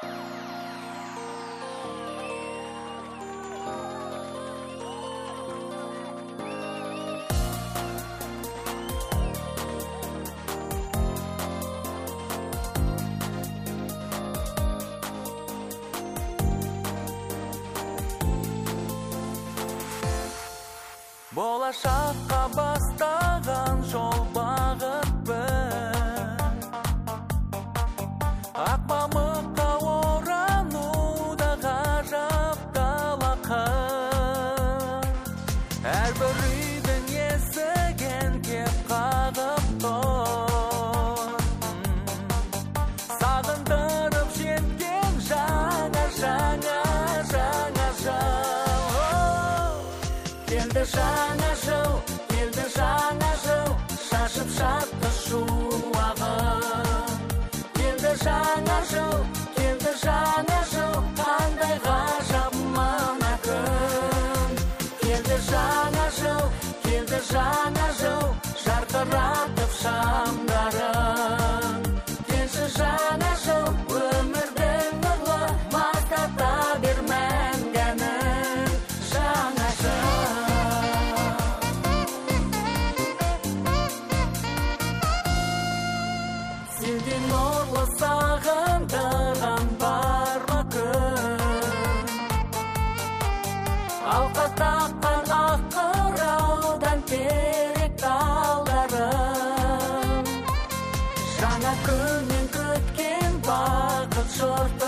Болашаққа бастаған жол бағытпын, ақ мамыққа орануда ғажап далақын. Әрбір үйдің есігін кеп қағып тұр, сағындырып жеткен жаңа жыл. Келді жаңа жыл, шашып шатты шуағын. Келді жаңа жыл, қандай ғажап мына күн. Келді жаңа жыл, жарқыратып шамдарын. Келші жаңа жыл, өмірдің нұрлы, маздата бер мәңгінің жаңа жыл. Сенден нұрлы сағындырған бар ма күн, алқа таққан ақ қыраудан терек талдарым. Жаңа күннен күткен бақыт жұрт